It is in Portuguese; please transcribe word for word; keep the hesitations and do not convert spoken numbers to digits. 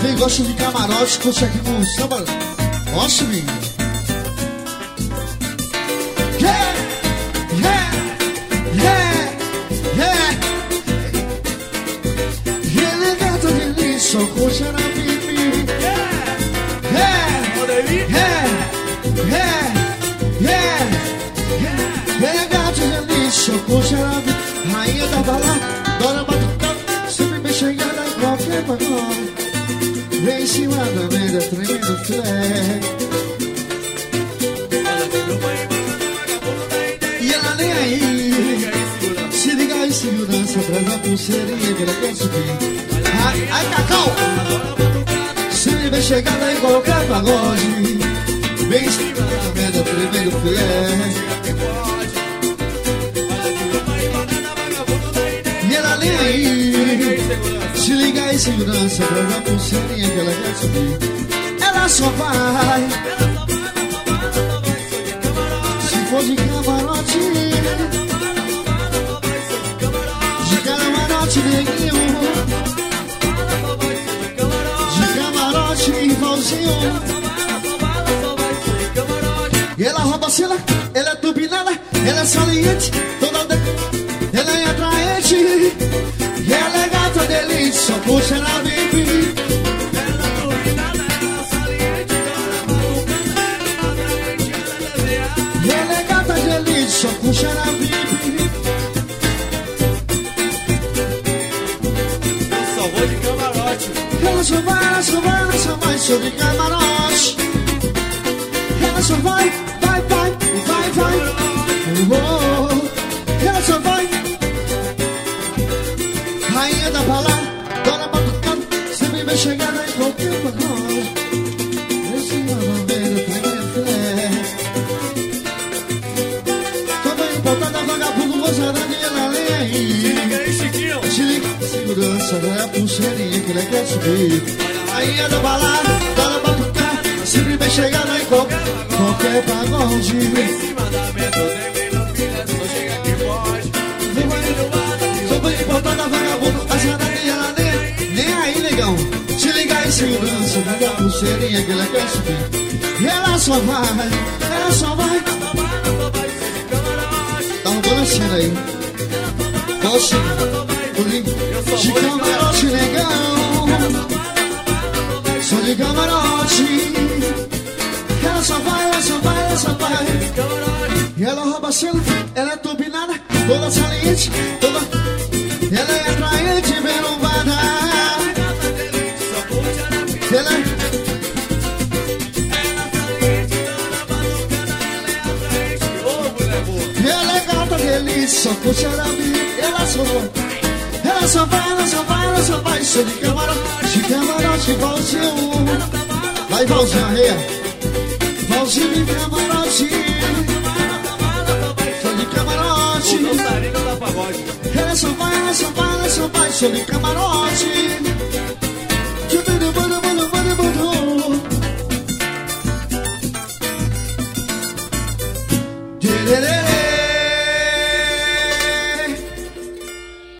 Quem gosta de camarote, curte aqui no samba. Oxe, menino. Yeah, yeah, yeah, yeah. Ele gata de lixo, curte na pipi. Yeah, yeah, yeah, yeah, yeah. Ele gata de lixo, curte na pipi. Rainha da balada, dona batucada, sempre bem chegada em qualquer pagode. Vem em cima da mesa, tremendo filé. E ela nem aí. Se liga aí, segurança, traz a pulseirinha que ela quer subir. Ai, ai, Cacau! Sempre bem chegada em qualquer pagode. Vem em cima da mesa, tremendo filé. E ela nem aí. Se liga aí, segurança, traz a pulseirinha que ela quer subir. Ela só vai se for de camarote. De camarote, neguinho. De camarote, irmãozinho. E ela rouba a cena, ela é turbinada, ela é saliente, toda de... ela é atraente. E ela é gata de elite, só puxa na V I P. Ela é turbinada, ela é saliente, ela é atraente, ela é deseada. E ela é gata de elite, só puxa na V I P. Eu só vou de camarote. Ela só vai, ela só vai, ela só vai sobre camarote. Ela só vai, vai, vai, vai, vai. Oh, oh. Ela só vai. Rainha da balada, dona batucada, sempre bem chegada em qualquer pagode. Esse mamameiro, primeiro filé. Tô bem botada, vagabundo, gozarada e ela lê aí. Se liga aí, Chiquinho. Se liga, segurança, é a pulseirinha que ela quer subir. Rainha da balada, dona batucada, sempre bem chegada em qualquer, qualquer pagode. Em cima da mesa, eu nem no filé, só chega que pode. Tô bem botada, vagabundo, gozarada e ela lê. Nem aí, negão. Se liga aí, segurança, é a pulseirinha que ela quer subir. E ela só vai, ela só vai. Tá roubando a cena aí. Oxi, de camarote, negão. Só de camarote. Ela só vai, ela só vai, ela só vai. E ela rouba a cena, ela é turbinada, toda saliente, toda. Ela é atraente, bem lombada. Ela é. Ela é gata delícia, só puxa na vida. Ela só vai, ela só vai, ela só vai, ela só vai. Sou de camarote, de camarote, Valzinho. Vai, Valzinho, arreia. Valzinho de camarote. Sou de camarote. O dançarino da pagode. Ela só vai, ela só vai, ela só vai. Sou de camarote.